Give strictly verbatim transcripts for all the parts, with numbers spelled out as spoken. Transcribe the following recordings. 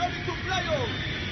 ready to fly out.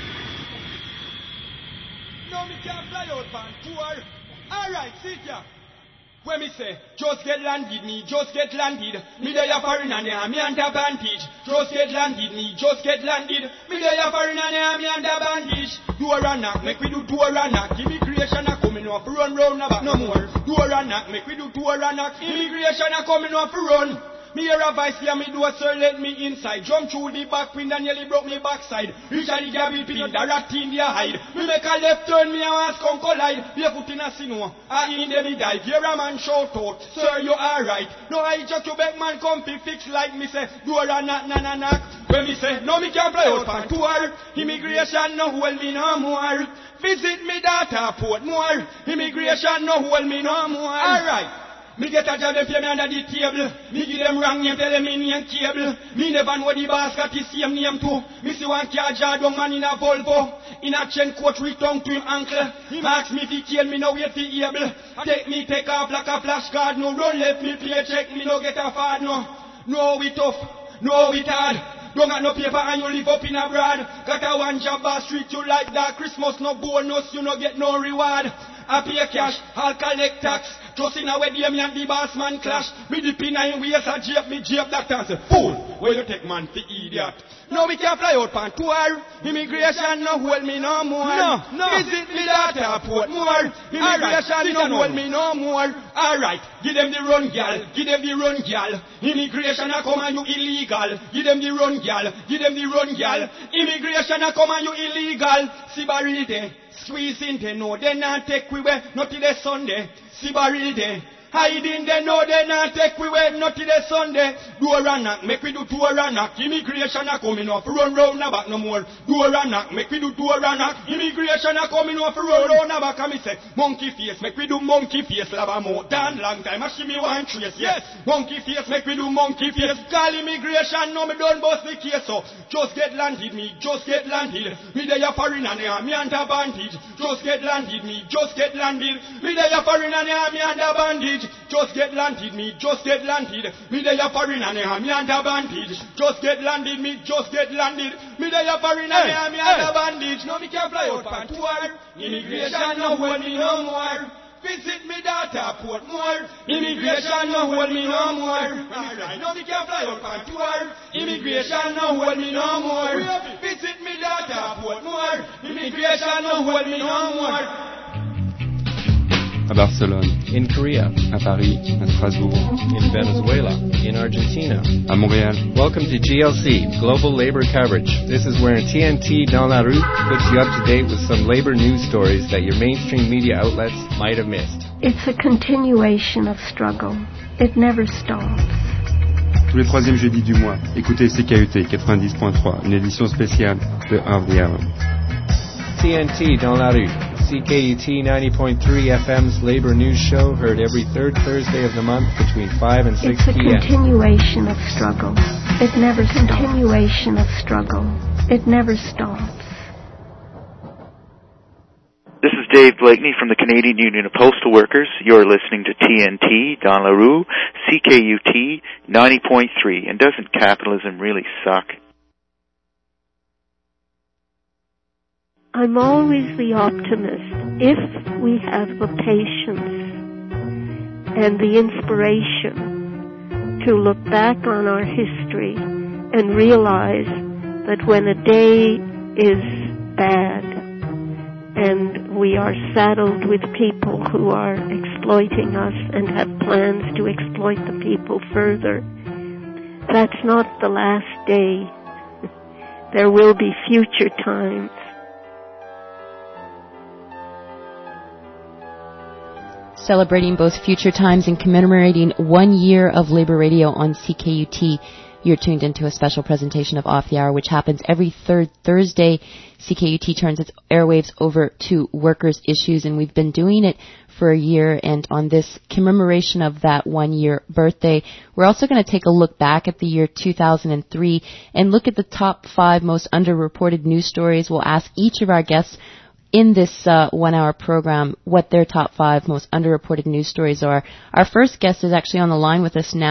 No, me can't fly out, man. Poor. Alright, sit here. When me say, just get landed, me just get landed. Me there foreign and there, me under advantage. Just get landed, me just get landed. Me there foreign and there, me under advantage. Door and knock, make we do door and knock. Immigration a coming off, run round about no more. Door and knock, make we do door and knock. Immigration a coming off, run. Me hear a voice here, me do a sir, let me inside. Jump through the back window, nearly broke me backside. Reach a the gabby pin, the rat in their hide. Me make a left turn, me a ask come collide. Be a foot in a sino, I in them me dive. Hear a man shout out, sir, you alright. No, I just you back man come fi fix like me say. Door a knock, na na knock. When me say, no me can't fly out pan tour. Immigration no hold me no more. Visit me daughter Portmore. Immigration no hold me no more. Alright. Me get a job, them pay me under the table. Me give them wrong name, tell them me name cable. Me never know the boss got the same name too. Me see one car jar down man in a Volvo. In a chain coat return to him uncle. Him ask me if he kill me, no wait for able. Take me, take off like a flash card. No, don't let me play check, me no get a fad, no. No, we tough, no, we hard. Don't got no paper and you live up in abroad. Got a one job, boss treat you like that. Christmas no bonus, you no get no reward. I pay cash, I'll collect tax. Just in a way, me and the boss man clash. Me dip in a waist, I jape me jape that and say, fool, where you take man for idiot? No, we can't fly out pan tour. Immigration no hold me no more. No, no. Visit me daughter Portmore. Immigration no hold me no more. Alright, give them the run, gal. Give them the run, gal. Immigration a come and you illegal. Give them the run, gal. Give them the run, gal. Immigration a come and you illegal. See barrel day. Squeeze in there, no, they not take we way, not till the Sunday. See barrel there. Hide in there, no, they not take we way, not till the Sunday. Door and knock, make we do door and knock. Immigration a coming off, run round the back no more. Door and knock, make we do door and knock. Immigration a coming off, run round the back. And me say, monkey face, make we do monkey face. Lava more than long time, I see me one trace, yes. Monkey face, make we do monkey face. Call immigration, no, me don't bust the case, so. Just get landed, me, just get landed. Me there foreign and there, me under bandage. Just get landed, me, just get landed. Me there foreign and there, me under bandage. Just get landed, me, just get landed. Me there foreign and there, me under bandage. Just get landed, me, just get landed. Me there foreign and there, me under bandage. No, me can't fly out pan tour. Immigration no hold me no more. Visit me daughter Portmore. Immigration no hold me no more. No, me can't fly out pan tour. Immigration no hold me no more. Visit me daughter Portmore. Immigration no hold me no more. À Barcelone, in Korea, à Paris, à Strasbourg, in Venezuela, in Argentina, à Montréal. Welcome to G L C, Global Labor Coverage. This is where T N T Dans la Rue puts you up to date with some labor news stories that your mainstream media outlets might have missed. It's a continuation of struggle. It never stops. Tous les troisièmes jeudis du mois, écoutez C K U T quatre-vingt-dix point trois, une édition spéciale de Heure the Hour. T N T Dans la Rue, C K U T ninety point three F M's labor news show, heard every third Thursday of the month between five and six p.m. It's a continuation of struggle. It never stops. Continuation of struggle. It never stops. This is Dave Blakeney from the Canadian Union of Postal Workers. You're listening to T N T Dans la Rue, C K U T ninety point three. And doesn't capitalism really suck? I'm always the optimist. If we have the patience and the inspiration to look back on our history and realize that when a day is bad and we are saddled with people who are exploiting us and have plans to exploit the people further, that's not the last day. There will be future times. Celebrating both future times and commemorating one year of Labor Radio on C K U T. You're tuned into a special presentation of Off the Hour, which happens every third Thursday. C K U T turns its airwaves over to workers' issues, and we've been doing it for a year. And on this commemoration of that one-year birthday, we're also going to take a look back at the year two thousand three and look at the top five most underreported news stories. We'll ask each of our guests in this uh, one-hour program what their top five most underreported news stories are. Our first guest is actually on the line with us now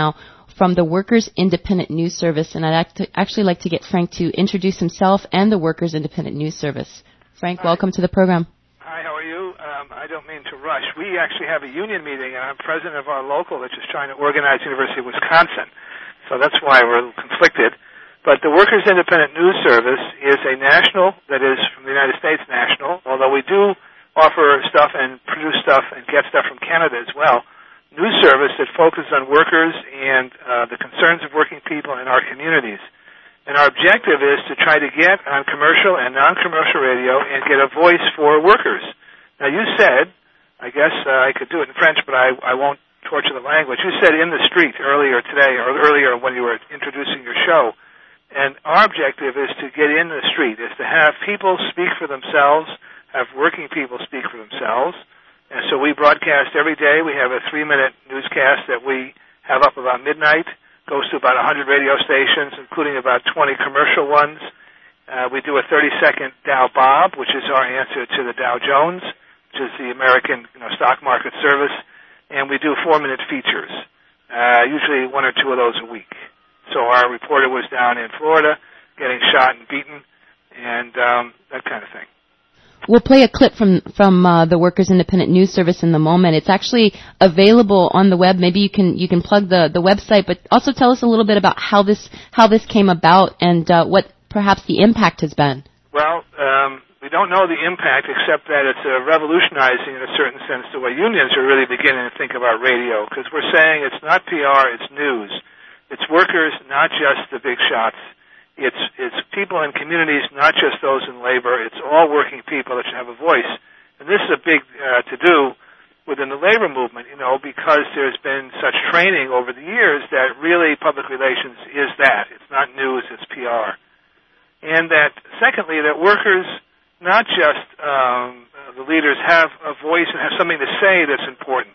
from the Workers Independent News Service, and I'd actually like to get Frank to introduce himself and the Workers Independent News Service. Frank, Hi. Welcome to the program. Hi, how are you? Um, I don't mean to rush. We actually have a union meeting, and I'm president of our local that's just trying to organize University of Wisconsin. So that's why we're conflicted. But the Workers Independent News Service is a national, that is from the United States national, although we do offer stuff and produce stuff and get stuff from Canada as well. News service that focuses on workers and uh, the concerns of working people in our communities. And our objective is to try to get on commercial and non-commercial radio and get a voice for workers. Now, you said, I guess uh, I could do it in French, but I, I won't torture the language. You said in the street earlier today, or earlier when you were introducing your show. And our objective is to get in the street, is to have people speak for themselves, have working people speak for themselves. And so we broadcast every day. We have a three-minute newscast that we have up about midnight. Goes to about one hundred radio stations, including about twenty commercial ones. Uh, we do a thirty-second Dow Bob, which is our answer to the Dow Jones, which is the American you know, stock market service. And we do four-minute features, uh, usually one or two of those a week. So our reporter was down in Florida getting shot and beaten and um, that kind of thing. We'll play a clip from from uh, the Workers Independent News Service in the moment. It's actually available on the web. Maybe you can you can plug the, the website, but also tell us a little bit about how this how this came about and uh, what perhaps the impact has been. Well, um, we don't know the impact except that it's uh, revolutionizing in a certain sense the way unions are really beginning to think about radio, because we're saying it's not P R, it's news. It's workers, not just the big shots. It's it's people in communities, not just those in labor. It's all working people that should have a voice. And this is a big uh, to-do within the labor movement, you know, because there's been such training over the years that really public relations is that. It's not news, it's P R. And that, secondly, that workers, not just um, the leaders, have a voice and have something to say that's important.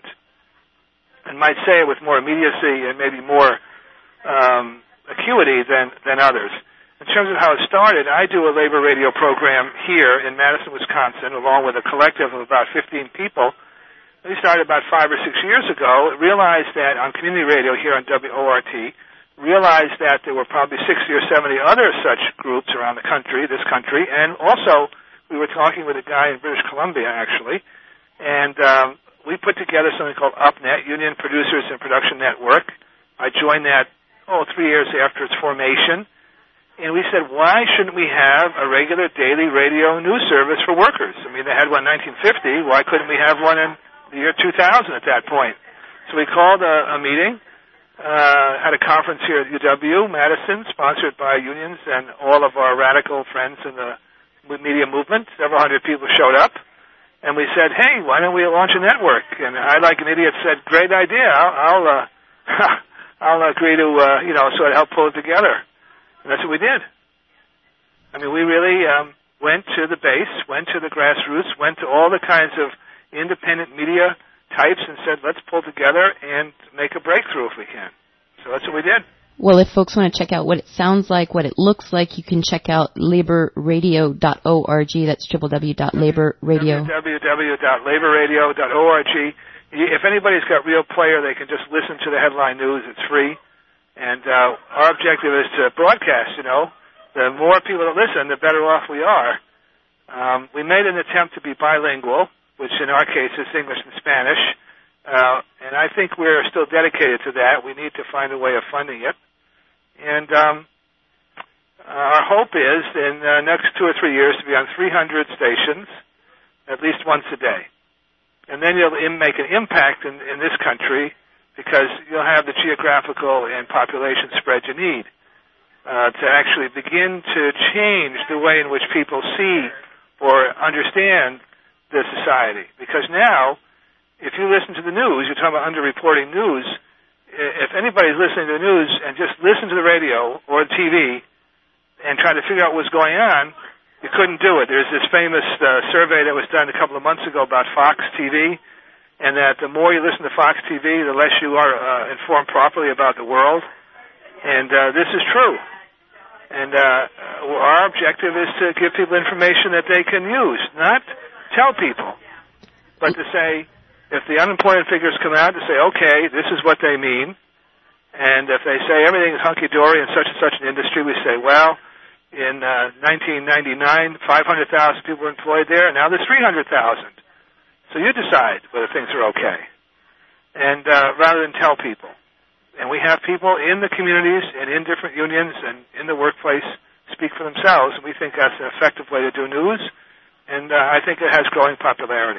And might say it with more immediacy and maybe more um, acuity than, than others. In terms of how it started, I do a labor radio program here in Madison, Wisconsin, along with a collective of about fifteen people. We started about five or six years ago, realized that on community radio here on W O R T, realized that there were probably sixty or seventy other such groups around the country, this country, and also we were talking with a guy in British Columbia, actually, and um, we put together something called UpNet, Union Producers and Production Network. I joined that, oh, three years after its formation. And we said, why shouldn't we have a regular daily radio news service for workers? I mean, they had one in nineteen fifty. Why couldn't we have one in the year two thousand at that point? So we called a, a meeting, uh, had a conference here at U W, Madison, sponsored by unions and all of our radical friends in the media movement. Several hundred people showed up. And we said, hey, why don't we launch a network? And I, like an idiot, said, great idea. I'll, I'll, uh, I'll agree to, uh, you know, sort of help pull it together. And that's what we did. I mean, we really um, went to the base, went to the grassroots, went to all the kinds of independent media types and said, let's pull together and make a breakthrough if we can. So that's what we did. Well, if folks want to check out what it sounds like, what it looks like, you can check out labor radio dot org. That's w w w dot labor radio. w w w dot labor radio dot org. If anybody's got Real Player, they can just listen to the headline news. It's free. And uh, our objective is to broadcast, you know. The more people that listen, the better off we are. Um, we made an attempt to be bilingual, which in our case is English and Spanish. Uh, and I think we're still dedicated to that. We need to find a way of funding it. And um, our hope is in the next two or three years to be on three hundred stations, at least once a day. And then you'll make an impact in, in this country, because you'll have the geographical and population spread you need uh, to actually begin to change the way in which people see or understand the society. Because now, if you listen to the news, you're talking about underreporting news, if anybody's listening to the news and just listen to the radio or T V and try to figure out what's going on, you couldn't do it. There's this famous uh, survey that was done a couple of months ago about Fox T V, and that the more you listen to Fox T V, the less you are uh, informed properly about the world. And uh, this is true. And uh, our objective is to give people information that they can use, not tell people, but to say, if the unemployment figures come out, to say, okay, this is what they mean, And if they say everything is hunky-dory in such and such an industry, we say, well, in uh, nineteen ninety-nine, five hundred thousand people were employed there, and now there's three hundred thousand. So you decide whether things are okay, and uh, rather than tell people. And we have people in the communities and in different unions and in the workplace speak for themselves, and we think that's an effective way to do news, and uh, I think it has growing popularity.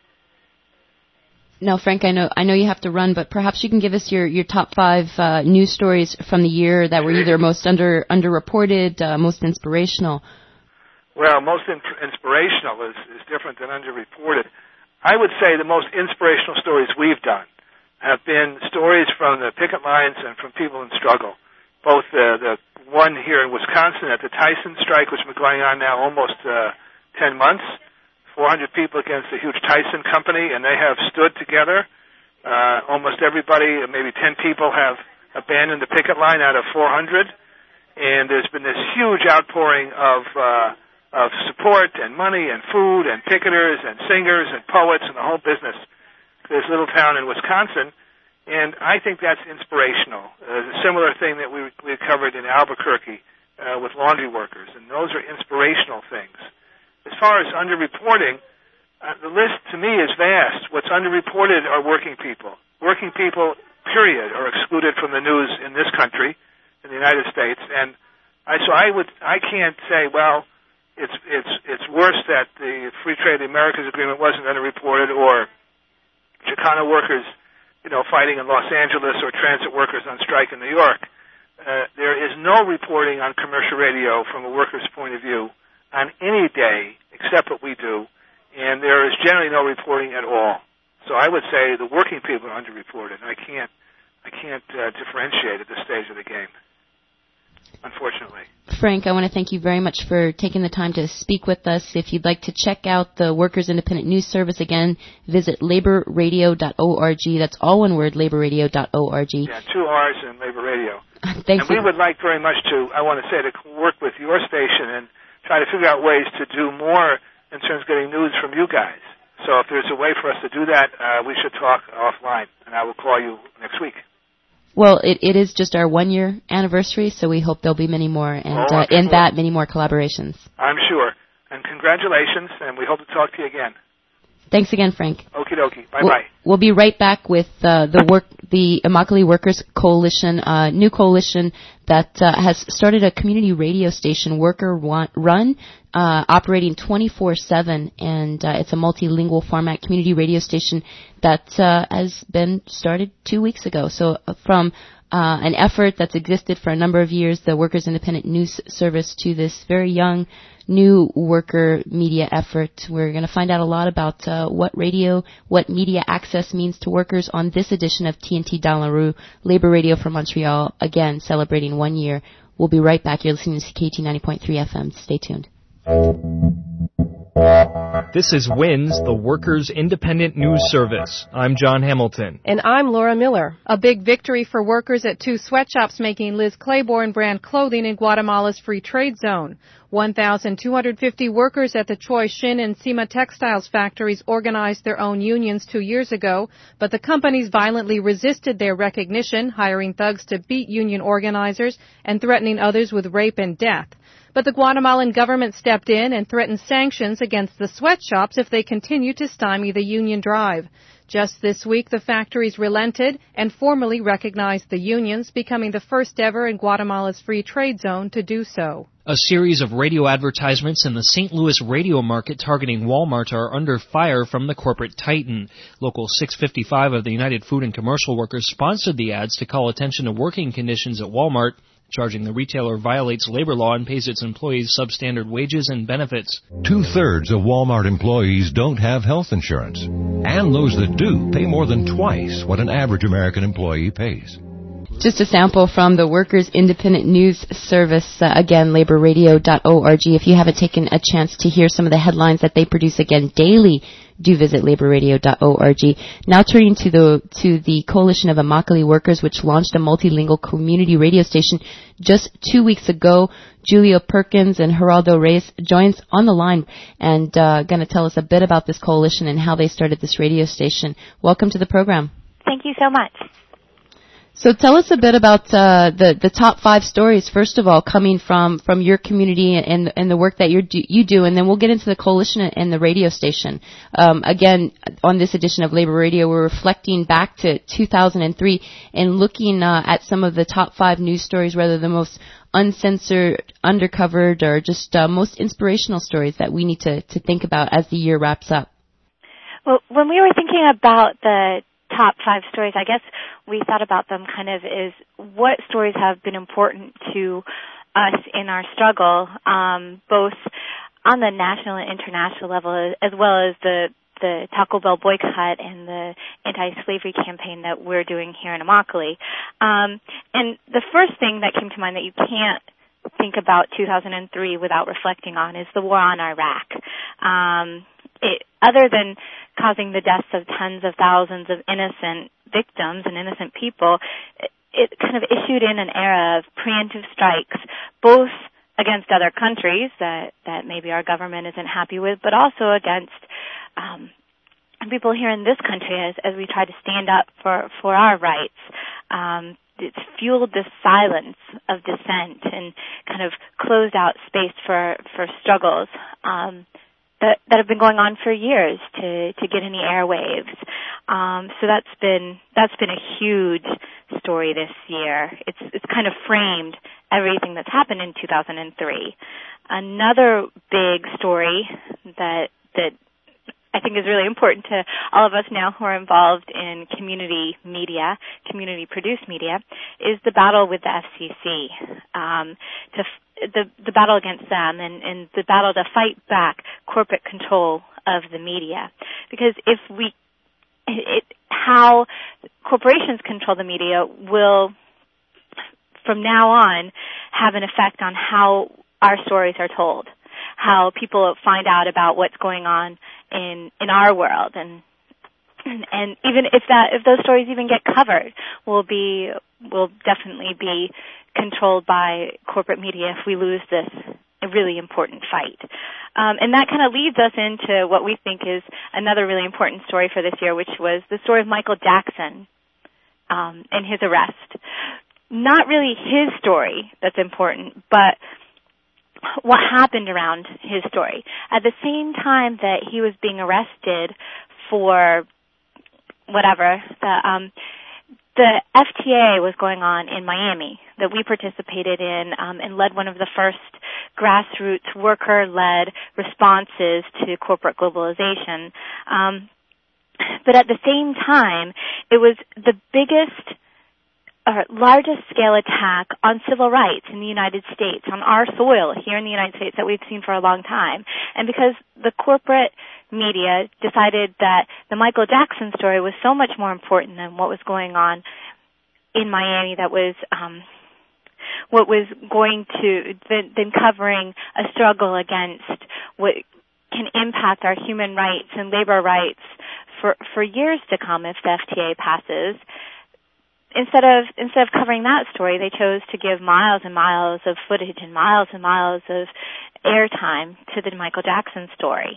Now, Frank, I know I know you have to run, but perhaps you can give us your, your top five uh, news stories from the year that were either most under underreported, uh, most inspirational. Well, most in- inspirational is, is different than underreported. I would say the most inspirational stories we've done have been stories from the picket lines and from people in struggle. Both the, the one here in Wisconsin at the Tyson strike, which has been going on now almost uh, ten months, four hundred people against the huge Tyson company, and they have stood together. Uh, almost everybody, maybe ten people, have abandoned the picket line out of four hundred, and there's been this huge outpouring of uh, of support and money and food and picketers and singers and poets and the whole business. This little town in Wisconsin, and I think that's inspirational. Uh, a similar thing that we we covered in Albuquerque uh, with laundry workers, and those are inspirational things. As far as underreporting, uh, the list to me is vast. What's underreported are working people. Working people, period, are excluded from the news in this country, in the United States, and I so I would I can't say well it's it's it's worse that the Free Trade of the Americas Agreement wasn't underreported, or Chicano workers, you know, fighting in Los Angeles, or transit workers on strike in New York. Uh, there is no reporting on commercial radio from a worker's point of view on any day except what we do, and there is generally no reporting at all. So I would say the working people are underreported. I can't, I can't uh, differentiate at this stage of the game, unfortunately. Frank, I want to thank you very much for taking the time to speak with us. If you'd like to check out the Workers Independent News Service, again, visit labor radio dot org. That's all one word, labor radio dot org. Yeah, two R's in Labor Radio. Thanks. And we would like very much to, I want to say, to work with your station and try to figure out ways to do more in terms of getting news from you guys. So if there's a way for us to do that, uh, we should talk offline, and I will call you next week. Well, it, it is just our one-year anniversary, so we hope there'll be many more, and oh, uh, in that, many more collaborations. I'm sure. And congratulations, and we hope to talk to you again. Thanks again, Frank. Okie dokie. Bye-bye. We'll, we'll be right back with uh, the work, the Immokalee Workers Coalition, uh, new coalition that uh, has started a community radio station, worker run, uh, operating twenty-four seven, and uh, it's a multilingual format community radio station that uh, has been started two weeks ago. So uh, from uh, an effort that's existed for a number of years, the Workers Independent News Service, to this very young new worker media effort. We're going to find out a lot about uh, what radio, what media access means to workers on this edition of T N T Dans La Rue, Labor Radio from Montreal, again celebrating one year. We'll be right back. You're listening to C K U T ninety point three F M. Stay tuned. This is W I N S, the Workers' Independent News Service. I'm John Hamilton. And I'm Laura Miller. A big victory for workers at two sweatshops making Liz Claiborne brand clothing in Guatemala's free trade zone. one thousand two hundred fifty workers at the Choi Shin and Sima textiles factories organized their own unions two years ago, but the companies violently resisted their recognition, hiring thugs to beat union organizers and threatening others with rape and death. But the Guatemalan government stepped in and threatened sanctions against the sweatshops if they continue to stymie the union drive. Just this week, the factories relented and formally recognized the unions, becoming the first ever in Guatemala's free trade zone to do so. A series of radio advertisements in the Saint Louis radio market targeting Walmart are under fire from the corporate titan. Local six fifty-five of the United Food and Commercial Workers sponsored the ads to call attention to working conditions at Walmart, charging the retailer violates labor law and pays its employees substandard wages and benefits. Two-thirds of Walmart employees don't have health insurance, and those that do pay more than twice what an average American employee pays. Just a sample from the Workers' Independent News Service, uh, again, labor radio dot org. If you haven't taken a chance to hear some of the headlines that they produce, again, daily, do visit labor radio dot org. Now turning to the to the Coalition of Immokalee Workers, which launched a multilingual community radio station just two weeks ago. Julio Perkins and Geraldo Reyes joins on the line and uh, going to tell us a bit about this coalition and how they started this radio station. Welcome to the program. Thank you so much. So tell us a bit about uh, the the top five stories. First of all, coming from, from your community and and the work that you do, you do, and then we'll get into the coalition and the radio station. Um, again, on this edition of Labor Radio, we're reflecting back to two thousand three and looking uh, at some of the top five news stories, whether the most uncensored, undercovered, or just uh, most inspirational stories that we need to to think about as the year wraps up. Well, when we were thinking about the top five stories, I guess we thought about them kind of as what stories have been important to us in our struggle, um, both on the national and international level, as well as the the Taco Bell boycott and the anti-slavery campaign that we're doing here in Immokalee. Um, and the first thing that came to mind that you can't think about two thousand three without reflecting on is the war on Iraq. Um, it, other than causing the deaths of tens of thousands of innocent victims and innocent people, it, it kind of issued in an era of preemptive strikes, both against other countries that, that maybe our government isn't happy with, but also against um, people here in this country as, as we try to stand up for, for our rights. Um, it's fueled this silence of dissent and kind of closed out space for, for struggles um, that, that have been going on for years to, to get any airwaves. Um, so that's been that's been a huge story this year. It's it's kind of framed everything that's happened in two thousand three. Another big story that that I think is really important to all of us now who are involved in community media, community-produced media, is the battle with the F C C, um, to f- the the battle against them, and, and the battle to fight back corporate control of the media. Because if we, it, how corporations control the media will, from now on, have an effect on how our stories are told, how people find out about what's going on in in our world, and and even if that if those stories even get covered, will be will definitely be controlled by corporate media if we lose this a really important fight. Um, and that kind of leads us into what we think is another really important story for this year, which was the story of Michael Jackson um, and his arrest. Not really his story that's important, but what happened around his story. At the same time that he was being arrested for whatever, the um, the F T A was going on in Miami that we participated in um, and led one of the first grassroots worker-led responses to corporate globalization. Um, but at the same time, it was the biggest Uh, largest scale attack on civil rights in the United States, on our soil here in the United States that we've seen for a long time. And because the corporate media decided that the Michael Jackson story was so much more important than what was going on in Miami, that was um, what was going to, than, than covering a struggle against what can impact our human rights and labor rights for, for years to come if the F T A passes. Instead of instead of covering that story, they chose to give miles and miles of footage and miles and miles of airtime to the Michael Jackson story.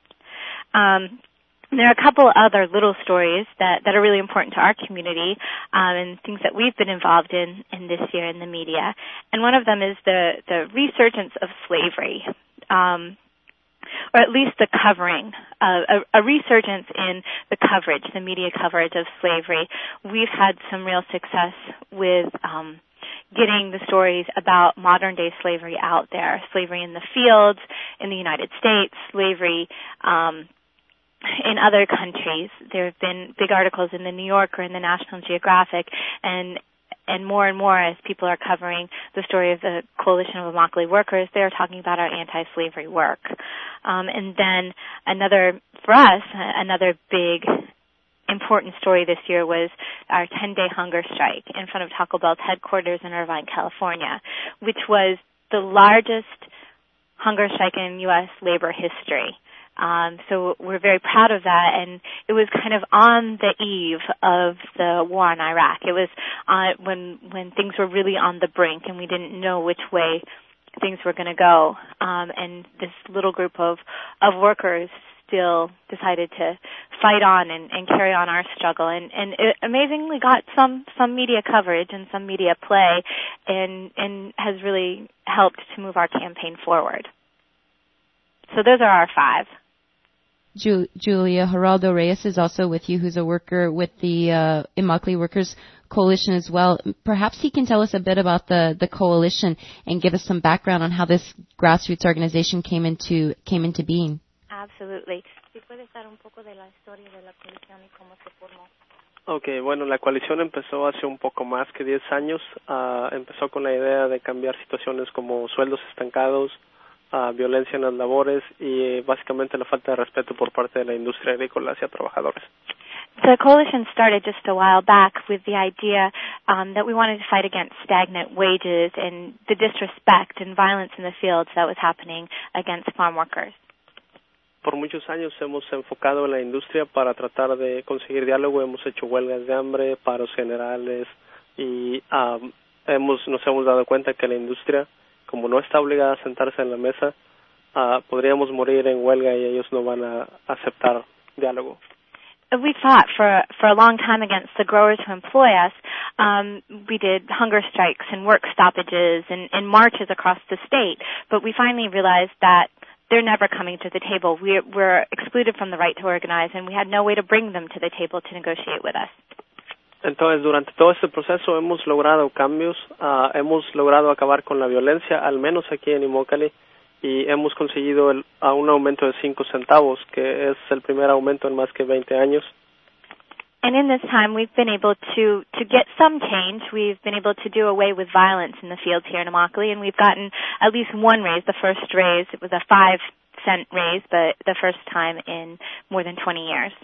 Um, there are a couple other little stories that, that are really important to our community um, and things that we've been involved in, in this year in the media. And one of them is the, the resurgence of slavery. Um, or at least the covering, uh, a, a resurgence in the coverage, the media coverage of slavery. We've had some real success with um, getting the stories about modern-day slavery out there, slavery in the fields, in the United States, slavery um, in other countries. There have been big articles in the New Yorker and the National Geographic, and And more and more, as people are covering the story of the Coalition of Immokalee Workers, they're talking about our anti-slavery work. Um, and then another, for us, another big important story this year was our ten-day hunger strike in front of Taco Bell's headquarters in Irvine, California, which was the largest hunger strike in U S labor history. Um, so we're very proud of that, and it was kind of on the eve of the war in Iraq. It was uh, when when things were really on the brink, and we didn't know which way things were going to go. Um, and this little group of of workers still decided to fight on and, and carry on our struggle, and, and it amazingly got some, some media coverage and some media play, and, and has really helped to move our campaign forward. So those are our five. Ju- Julia, Geraldo Reyes is also with you, who's a worker with the uh, Immokalee Workers Coalition as well. Perhaps he can tell us a bit about the, the coalition and give us some background on how this grassroots organization came into came into being. Absolutely. Okay, bueno, la coalición empezó hace un poco más que diez años. Uh, empezó con la idea de cambiar situaciones como sueldos estancados, Uh, violencia en las labores y básicamente la falta de respeto por parte de la industria agrícola hacia trabajadores. The coalition started just a while back with the idea um, that we wanted to fight against stagnant wages and the disrespect and violence in the fields that was happening against farm workers. Por muchos años hemos enfocado en la industria para tratar de conseguir diálogo. Hemos hecho huelgas de hambre, paros generales y um, hemos nos hemos dado cuenta que la industria, como no está obligada a sentarse en la mesa, uh, podríamos morir en huelga y ellos no van a aceptar diálogo. We fought for for a long time against the growers who employ us. Um, we did hunger strikes and work stoppages and, and marches across the state, but we finally realized that they're never coming to the table. We're, we're excluded from the right to organize, and we had no way to bring them to the table to negotiate with us. Entonces, durante todo este proceso hemos logrado cambios, uh, hemos logrado acabar con la violencia, al menos aquí en Immokalee, y hemos conseguido el, a un aumento de cinco centavos, que es el primer aumento en más que veinte años. And in this time, we've been able to, to get some change. We've been able to do away with violence in the fields here in Immokalee, and we've gotten at least one raise. The first raise, it was a five cent raise, but the first time in more than twenty years.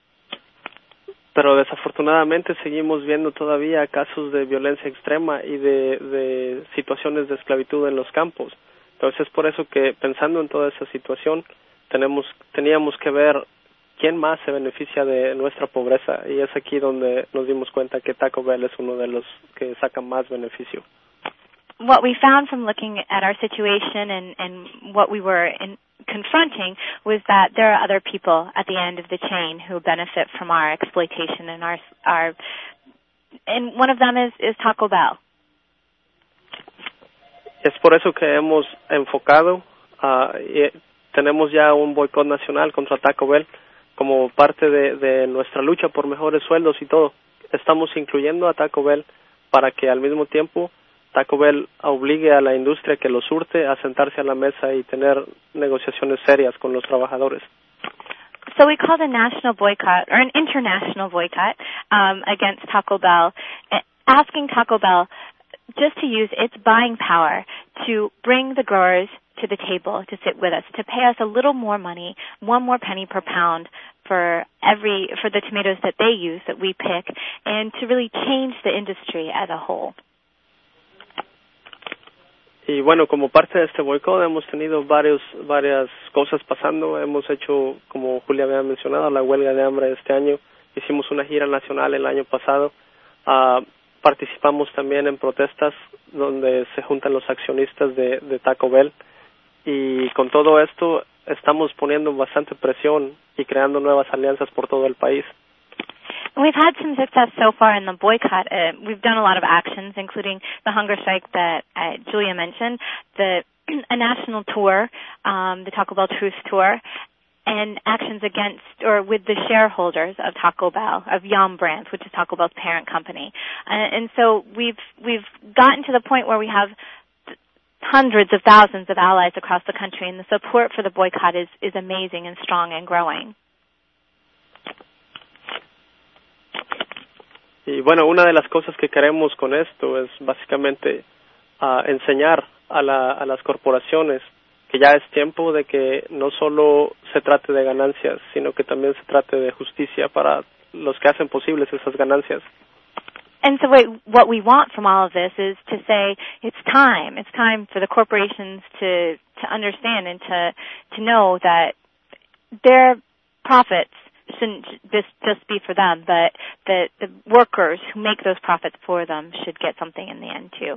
Pero desafortunadamente seguimos viendo todavía casos de violencia extrema y de, de situaciones de esclavitud en los campos. Entonces es por eso que, pensando en toda esa situación, tenemos teníamos que ver quién más se beneficia de nuestra pobreza, y es aquí donde nos dimos cuenta que Taco Bell es uno de los que saca más beneficio. What we found from looking at our situation and, and what we were in, confronting was that there are other people at the end of the chain who benefit from our exploitation and our, our and one of them is, is Taco Bell. Es por eso que hemos enfocado, uh, y tenemos ya un boicot nacional contra Taco Bell como parte de, de nuestra lucha por mejores sueldos y todo. Estamos incluyendo a Taco Bell para que al mismo tiempo Taco Bell obligue a la industria que lo surte a sentarse a la mesa y tener negociaciones serias con los trabajadores. So we called a national boycott, or an international boycott, um, against Taco Bell, asking Taco Bell just to use its buying power to bring the growers to the table to sit with us, to pay us a little more money, one more penny per pound for every for the tomatoes that they use, that we pick, and to really change the industry as a whole. Y bueno, como parte de este boicot hemos tenido varios, varias cosas pasando. Hemos hecho, como Julia había mencionado, la huelga de hambre este año. Hicimos una gira nacional el año pasado. Uh, participamos también en protestas donde se juntan los accionistas de, de Taco Bell. Y con todo esto estamos poniendo bastante presión y creando nuevas alianzas por todo el país. We've had some success so far in the boycott. Uh, we've done a lot of actions, including the hunger strike that uh, Julia mentioned, the a national tour, um, the Taco Bell Truth Tour, and actions against or with the shareholders of Taco Bell, of Yum Brands, which is Taco Bell's parent company. Uh, and so we've we've gotten to the point where we have hundreds of thousands of allies across the country, and the support for the boycott is, is amazing and strong and growing. Y bueno, una de las cosas que queremos con esto es básicamente uh, enseñar a, la, a las corporaciones que ya es tiempo de que no solo se trate de ganancias, sino que también se trate de justicia para los que hacen posibles esas ganancias. And so what we want from all of this is to say it's time. It's time for the corporations to, to understand and to, to know that their profits shouldn't just, just be for them, but that the workers who make those profits for them should get something in the end too.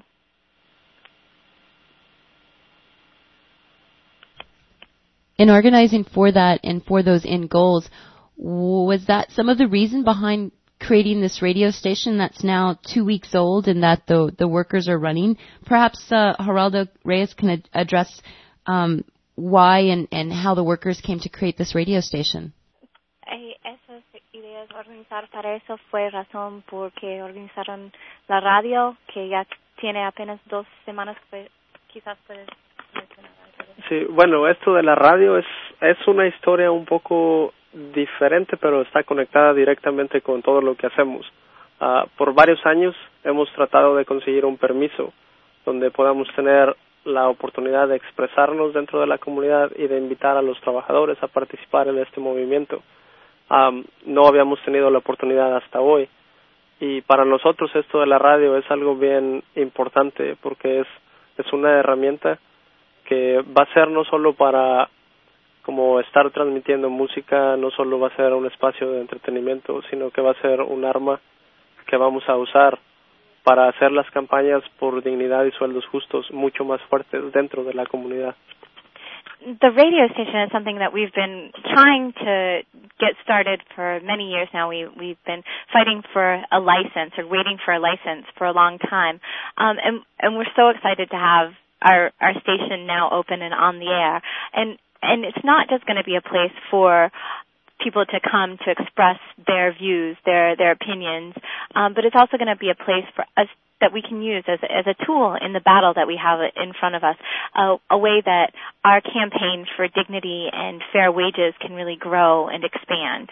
In organizing for that and for those end goals, was that some of the reason behind creating this radio station that's now two weeks old and that the the workers are running? Perhaps uh, Geraldo Reyes can ad- address um, why and, and how the workers came to create this radio station. Esas ideas organizar para eso fue razón porque organizaron la radio, que ya tiene apenas dos semanas, que quizás puedes mencionar algo. Sí, bueno, esto de la radio es es una historia un poco diferente, pero está conectada directamente con todo lo que hacemos. Uh, por varios años hemos tratado de conseguir un permiso donde podamos tener la oportunidad de expresarnos dentro de la comunidad y de invitar a los trabajadores a participar en este movimiento. Um, no habíamos tenido la oportunidad hasta hoy, y para nosotros esto de la radio es algo bien importante porque es, es una herramienta que va a ser no solo para como estar transmitiendo música, no solo va a ser un espacio de entretenimiento, sino que va a ser un arma que vamos a usar para hacer las campañas por dignidad y sueldos justos mucho más fuertes dentro de la comunidad. The radio station is something that we've been trying to get started for many years now. We, we've been fighting for a license or waiting for a license for a long time. Um, and, and we're so excited to have our, our station now open and on the air. And And it's not just going to be a place for people to come to express their views, their their opinions, um, but it's also going to be a place for us that we can use as a, as a tool in the battle that we have in front of us, uh, a way that our campaign for dignity and fair wages can really grow and expand.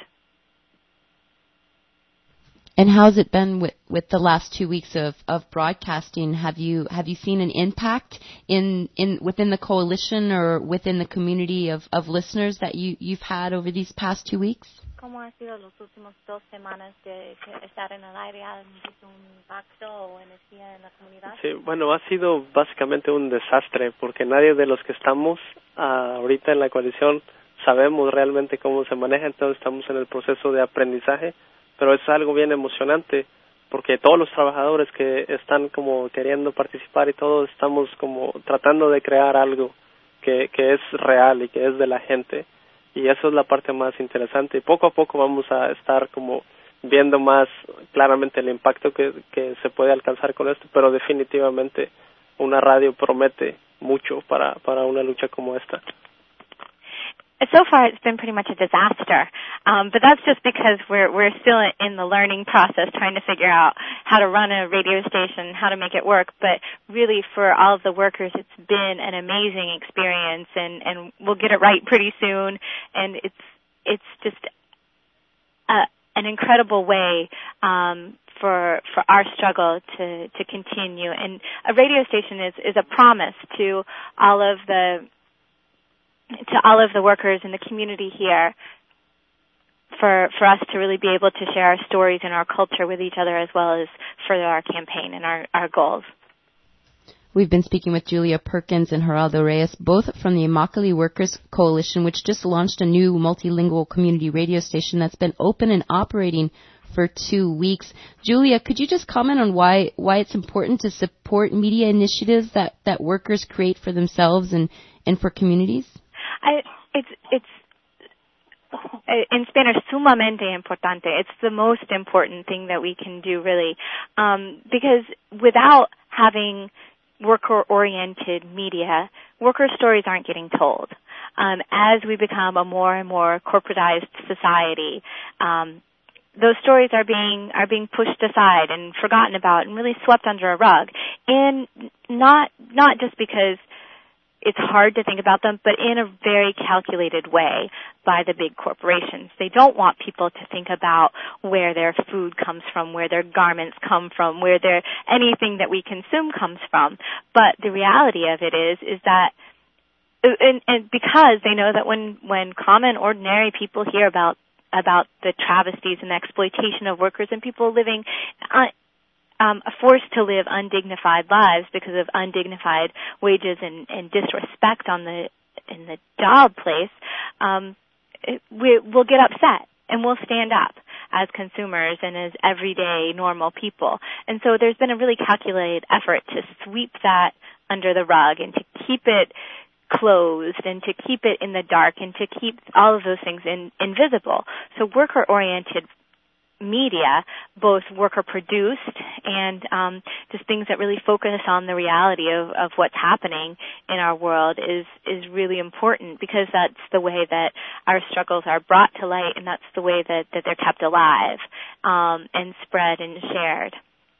And how's it been with, with the last two weeks of, of broadcasting? Have you have you seen an impact in, in within the coalition or within the community of, of listeners that you, you've had over these past two weeks? ¿Cómo ha sido los últimos dos semanas de estar en el aire? ¿Ha visto un impacto o energía en la comunidad? Sí, bueno, ha sido básicamente un desastre porque nadie de los que estamos uh, ahorita en la coalición sabemos realmente cómo se maneja, entonces estamos en el proceso de aprendizaje. Pero es algo bien emocionante porque todos los trabajadores que están como queriendo participar y todos estamos como tratando de crear algo que, que es real y que es de la gente, y eso es la parte más interesante, y poco a poco vamos a estar como viendo más claramente el impacto que, que se puede alcanzar con esto, pero definitivamente una radio promete mucho para, para una lucha como esta. So far, it's been pretty much a disaster, um, but that's just because we're we're still in the learning process, trying to figure out how to run a radio station, how to make it work. But really, for all of the workers, it's been an amazing experience, and and we'll get it right pretty soon. And it's it's just a, an incredible way um, for for our struggle to to continue. And a radio station is is a promise to all of the to all of the workers in the community here for for us to really be able to share our stories and our culture with each other as well as further our campaign and our, our goals. We've been speaking with Julia Perkins and Geraldo Reyes, both from the Immokalee Workers Coalition, which just launched a new multilingual community radio station that's been open and operating for two weeks. Julia, could you just comment on why why it's important to support media initiatives that, that workers create for themselves and, and for communities? I, it's it's in Spanish sumamente importante. It's the most important thing that we can do, really, um, because without having worker-oriented media, worker stories aren't getting told. Um, as we become a more and more corporatized society, um, those stories are being are being pushed aside and forgotten about and really swept under a rug, and not not just because it's hard to think about them, but in a very calculated way by the big corporations. They don't want people to think about where their food comes from, where their garments come from, where their anything that we consume comes from. But the reality of it is, is that, and, and because they know that when, when common, ordinary people hear about, about the travesties and the exploitation of workers and people living uh, Um, forced to live undignified lives because of undignified wages and, and disrespect on the in the job place, um, it, we, we'll get upset and we'll stand up as consumers and as everyday normal people. And so there's been a really calculated effort to sweep that under the rug and to keep it closed and to keep it in the dark and to keep all of those things in, invisible. So worker-oriented media, both worker-produced and um, just things that really focus on the reality of, of what's happening in our world is, is really important, because that's the way that our struggles are brought to light, and that's the way that, that they're kept alive um, and spread and shared.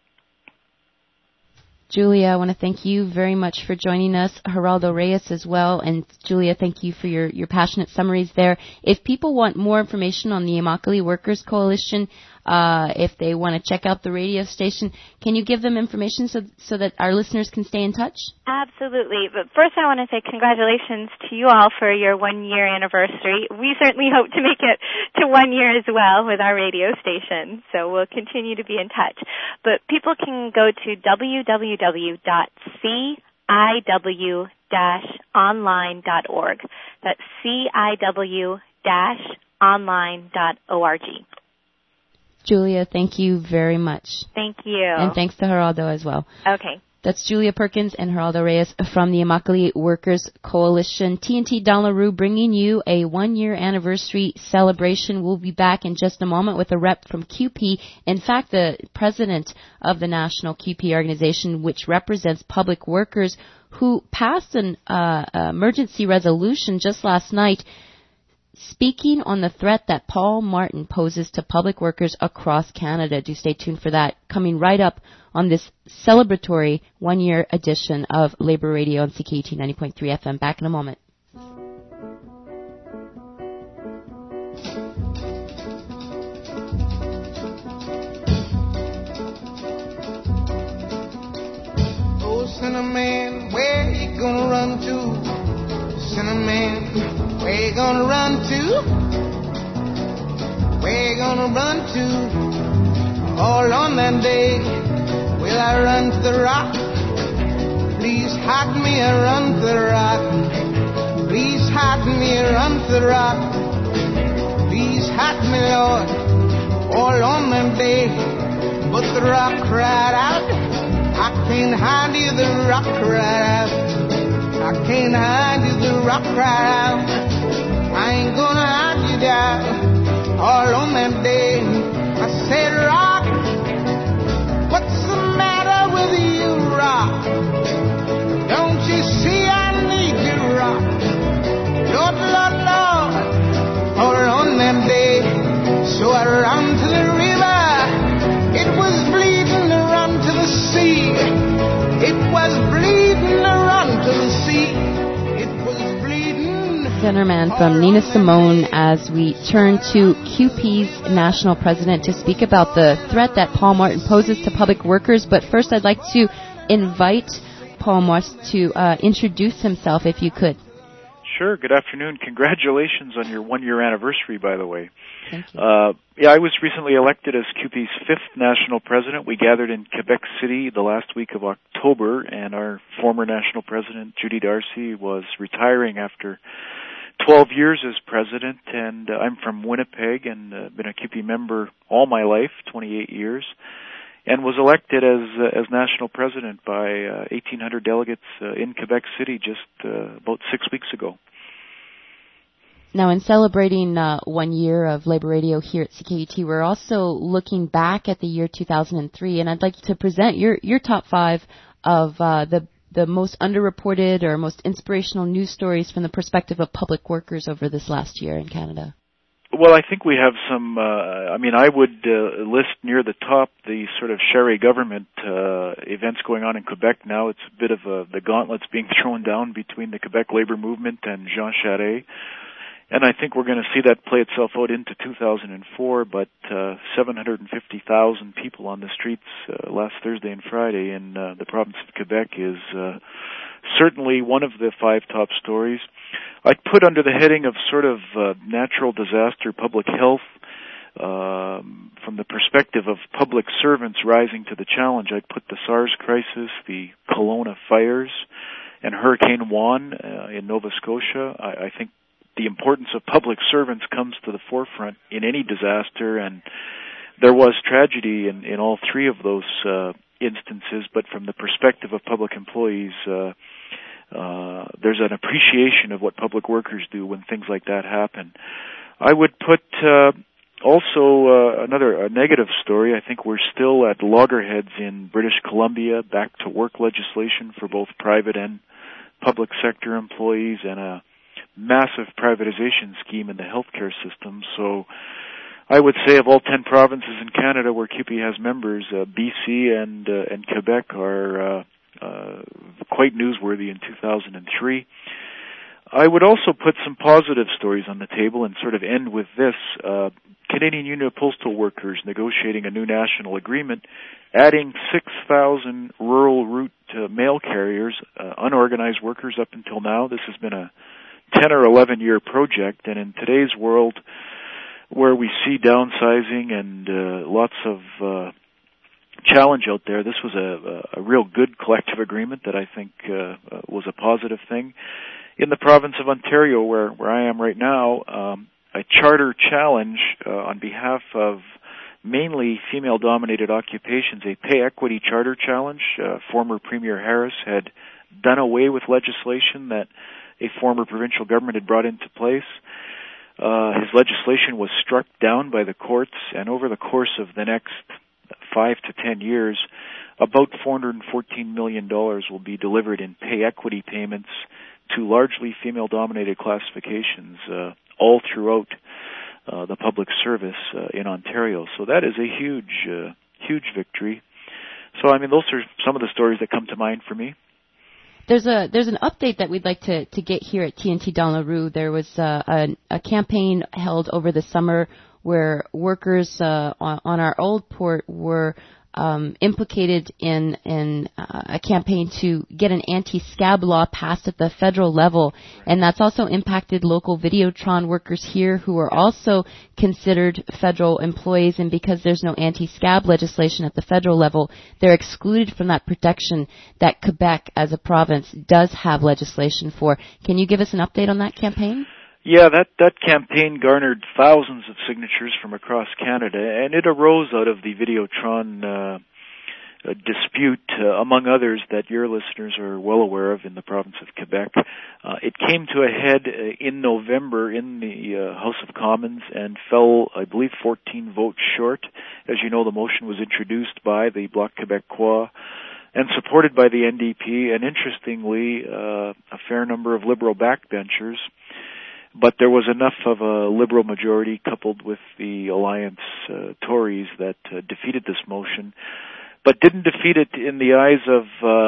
Julia, I want to thank you very much for joining us. Geraldo Reyes as well. And Julia, thank you for your, your passionate summaries there. If people want more information on the Immokalee Workers Coalition, uh, if they want to check out the radio station, can you give them information so, so that our listeners can stay in touch? Absolutely. But first I want to say congratulations to you all for your one-year anniversary. We certainly hope to make it to one year as well with our radio station, so we'll continue to be in touch. But people can go to w w w dot c i w dash online dot org. That's c i w dash online dot org. Julia, thank you very much. Thank you. And thanks to Geraldo as well. Okay. That's Julia Perkins and Geraldo Reyes from the Immokalee Workers Coalition. T N T Don LaRue bringing you a one-year anniversary celebration. We'll be back in just a moment with a rep from Q P. In fact, the president of the National Q P organization, which represents public workers, who passed an uh, emergency resolution just last night speaking on the threat that Paul Martin poses to public workers across Canada. Do stay tuned for that. Coming right up on this celebratory one-year edition of Labor Radio on C K U T ninety point three F M. Back in a moment. Oh, Cinnamon, where you gonna run to? Cinnamon, where you gonna run to? Where you gonna run to? All on that day, will I run to the rock? Please hide me, I run to the rock. Please hide me, I run to the rock. Please hide me, Lord, all on that day. But the rock cried out, I can't hide you, the rock cried out. I can't hide you, the rock cried out. I ain't gonna hide you down. All on that day, I said, rock, what's the matter with you, rock? Don't you see I need you, rock? Lord, Lord, Lord, all on that day. So I ran to the river. It was bleeding to run to the sea. It was bleeding to run to the sea. It was bleeding. Centerman from Nina Simone as we turn to Q P's national president to speak about the threat that Paul Martin poses to public workers. But first I'd like to invite Paul Martin to uh, introduce himself, if you could. Sure. Good afternoon. Congratulations on your one-year anniversary, by the way. Thank you. Uh, yeah, I was recently elected as Q P's fifth national president. We gathered in Quebec City the last week of October, and our former national president, Judy Darcy, was retiring after twelve years as president. And uh, I'm from Winnipeg and uh, been a Q P member all my life, twenty-eight years, and was elected as uh, as national president by uh, eighteen hundred delegates uh, in Quebec City just uh, about six weeks ago. Now, in celebrating uh, one year of Labor Radio here at C K U T, we're also looking back at the year two thousand three, and I'd like to present your, your top five of uh, the the most underreported or most inspirational news stories from the perspective of public workers over this last year in Canada. Well, I think we have some, uh, I mean, I would uh, list near the top the sort of Charest government uh, events going on in Quebec now. It's a bit of a, the gauntlet's being thrown down between the Quebec labor movement and Jean Charest. And I think we're going to see that play itself out into two thousand four, but uh, seven hundred fifty thousand people on the streets uh, last Thursday and Friday in uh, the province of Quebec is uh, certainly one of the five top stories. I'd put under the heading of sort of uh, natural disaster, public health, um, from the perspective of public servants rising to the challenge. I'd put the SARS crisis, the Kelowna fires, and Hurricane Juan uh, in Nova Scotia. I, I think the importance of public servants comes to the forefront in any disaster, and there was tragedy in, in all three of those uh, instances, but from the perspective of public employees, uh, uh, there's an appreciation of what public workers do when things like that happen. I would put uh, also uh, another a negative story. I think we're still at loggerheads in British Columbia, back to work legislation for both private and public sector employees, and a massive privatization scheme in the healthcare system. So I would say of all ten provinces in Canada where C U P E has members, uh, B C and uh, and Quebec are uh, uh, quite newsworthy in two thousand three. I would also put some positive stories on the table and sort of end with this. Uh, Canadian Union of Postal Workers negotiating a new national agreement, adding six thousand rural route uh, mail carriers, uh, unorganized workers up until now. This has been a ten or eleven year project, and in today's world where we see downsizing and uh, lots of uh, challenge out there, this was a, a real good collective agreement that I think uh, uh, was a positive thing. In the province of Ontario, where, where I am right now, um, a charter challenge uh, on behalf of mainly female-dominated occupations, a pay equity charter challenge. Uh, former Premier Harris had done away with legislation that a former provincial government had brought into place. Uh, his legislation was struck down by the courts, and over the course of the next five to ten years, about four hundred fourteen million dollars will be delivered in pay equity payments to largely female-dominated classifications uh, all throughout uh, the public service uh, in Ontario. So that is a huge, uh, huge victory. So, I mean, those are some of the stories that come to mind for me. There's a there's an update that we'd like to, to get here at T N T Dans La Rue. There was uh, a, a campaign held over the summer where workers uh, on, on our old port were um, implicated in in uh, a campaign to get an anti-scab law passed at the federal level, and that's also impacted local Videotron workers here who are also considered federal employees, and because there's no anti-scab legislation at the federal level, they're excluded from that protection that Quebec as a province does have legislation for. Can you give us an update on that campaign? Yeah, that, that campaign garnered thousands of signatures from across Canada, and it arose out of the Videotron uh, uh, dispute, uh, among others, that your listeners are well aware of in the province of Quebec. Uh, it came to a head uh, in November in the uh, House of Commons and fell, I believe, fourteen votes short. As you know, the motion was introduced by the Bloc Québécois and supported by the N D P, and interestingly, uh, a fair number of Liberal backbenchers. But there was enough of a Liberal majority coupled with the Alliance uh, Tories that uh, defeated this motion, but didn't defeat it in the eyes of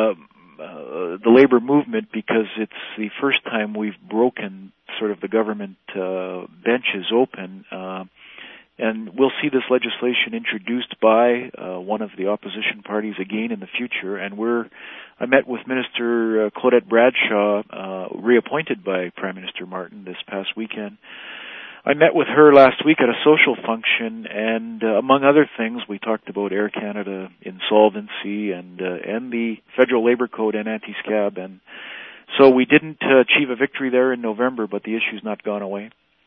uh, uh, the labor movement, because it's the first time we've broken sort of the government uh, benches open. Uh, and we'll see this legislation introduced by uh, one of the opposition parties again in the future. And we're I met with Minister uh, Claudette Bradshaw, uh, reappointed by Prime Minister Martin this past weekend. I met with her last week at a social function, and uh, among other things, we talked about Air Canada insolvency and uh, and the Federal Labor Code and anti-scab. And so we didn't uh, achieve a victory there in November, but the issue's not gone away.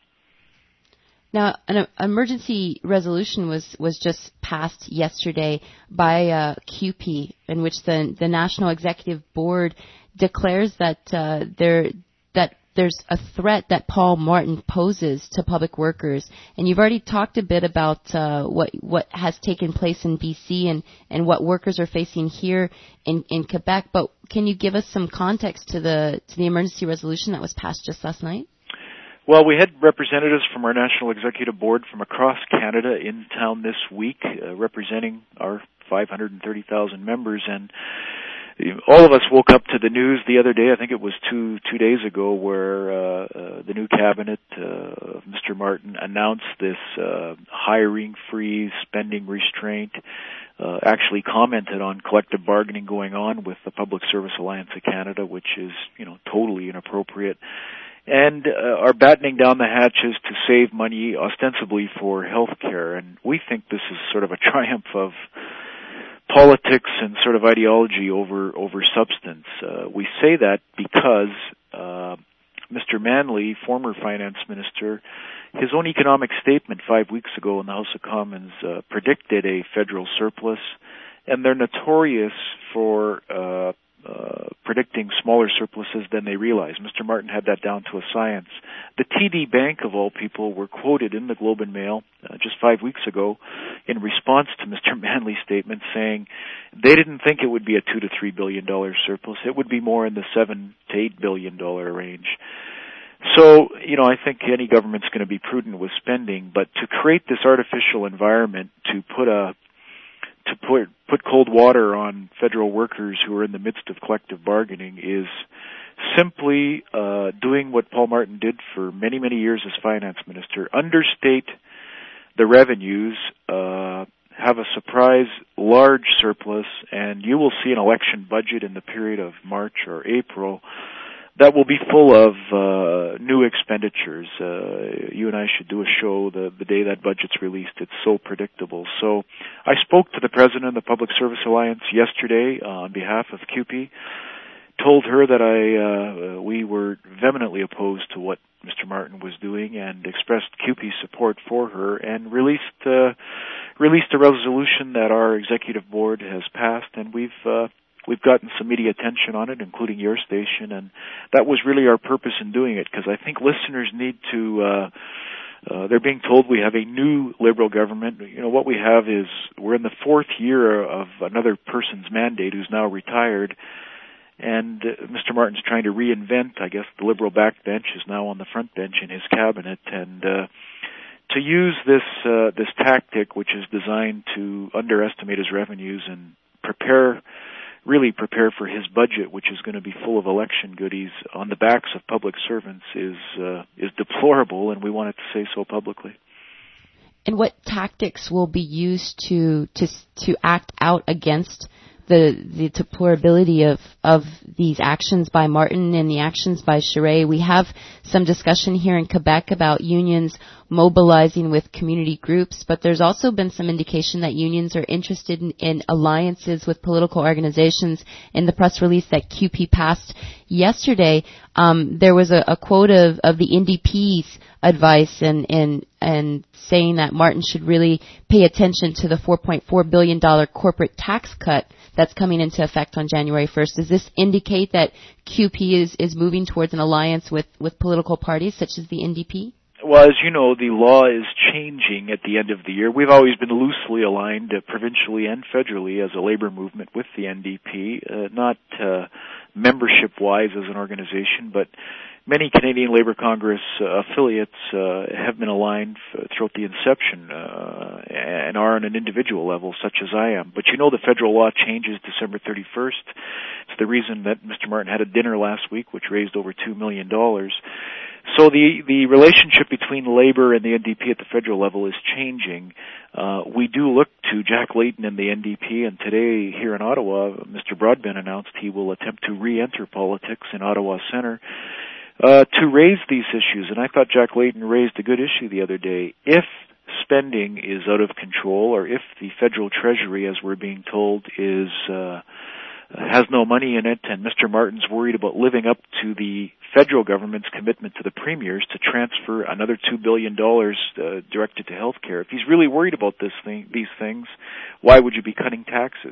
Now, an emergency resolution was, was just passed yesterday by uh, C U P E, in which the the National Executive Board declares that uh, there that there's a threat that Paul Martin poses to public workers. And you've already talked a bit about uh, what what has taken place in B C and, and what workers are facing here in, in Quebec. But can you give us some context to the to the emergency resolution that was passed just last night? Well, we had representatives from our National Executive Board from across Canada in town this week, uh, representing our five hundred thirty thousand members, and all of us woke up to the news the other day, I think it was two two days ago, where uh, uh, the new cabinet uh, of Mister Martin announced this uh, hiring freeze, spending restraint, uh, actually commented on collective bargaining going on with the Public Service Alliance of Canada, which is, you know, totally inappropriate, and uh, are battening down the hatches to save money ostensibly for health care. And we think this is sort of a triumph of politics and sort of ideology over over substance. Uh, we say that because uh, Mister Manley, former finance minister, his own economic statement five weeks ago in the House of Commons uh, predicted a federal surplus, and they're notorious for uh, uh, predicting smaller surpluses than they realize. Mister Martin had that down to a science. The T D Bank, of all people, were quoted in the Globe and Mail uh, just five weeks ago in response to Mister Manley's statement saying they didn't think it would be a two to three billion dollar surplus. It would be more in the seven to eight billion dollar range. So, you know, I think any government's going to be prudent with spending, but to create this artificial environment to put a to put put cold water on federal workers who are in the midst of collective bargaining is simply uh, doing what Paul Martin did for many, many years as finance minister: understate the revenues, uh, have a surprise large surplus, and you will see an election budget in the period of March or April that will be full of uh, new expenditures. Uh, you and I should do a show the, the day that budget's released. It's so predictable. So I spoke to the president of the Public Service Alliance yesterday uh, on behalf of C U P E, told her that I uh, we were vehemently opposed to what Mister Martin was doing, and expressed C U P E's support for her, and released uh, released a resolution that our executive board has passed, and we've uh, We've gotten some media attention on it, including your station, and that was really our purpose in doing it, because I think listeners need to, uh, uh, they're being told we have a new Liberal government. You know, what we have is, we're in the fourth year of another person's mandate who's now retired, and uh, Mister Martin's trying to reinvent, I guess, the Liberal backbench is now on the front bench in his cabinet, and uh, to use this, uh, this tactic, which is designed to underestimate his revenues and prepare really prepare for his budget, which is going to be full of election goodies on the backs of public servants, is uh, is deplorable, and we wanted to say so publicly. And what tactics will be used to to to act out against the the deplorability of of these actions by Martin and the actions by Charest? We have some discussion here in Quebec about unions mobilizing with community groups, but there's also been some indication that unions are interested in, in alliances with political organizations. In the press release that C U P E passed yesterday, um, there was a, a quote of, of the N D P's advice and, and, and saying that Martin should really pay attention to the four point four billion dollars corporate tax cut that's coming into effect on January first. Does this indicate that C U P E is, is moving towards an alliance with, with political parties such as the N D P? Well, as you know, the law is changing at the end of the year. We've always been loosely aligned uh, provincially and federally as a labor movement with the N D P, uh, not uh, membership-wise as an organization, but many Canadian Labour Congress uh, affiliates uh, have been aligned f- throughout the inception uh, and are on an individual level, such as I am. But you know the federal law changes December thirty-first. It's the reason that Mister Martin had a dinner last week, which raised over two million dollars. So the, the relationship between Labour and the N D P at the federal level is changing. Uh, we do look to Jack Layton and the N D P, and today here in Ottawa, Mister Broadbent announced he will attempt to re-enter politics in Ottawa Centre uh, to raise these issues. And I thought Jack Layton raised a good issue the other day. If spending is out of control, or if the federal treasury, as we're being told, is uh, has no money in it, and Mister Martin's worried about living up to the federal government's commitment to the premiers to transfer another two billion dollars uh, directed to health care. If he's really worried about this thing, these things, why would you be cutting taxes?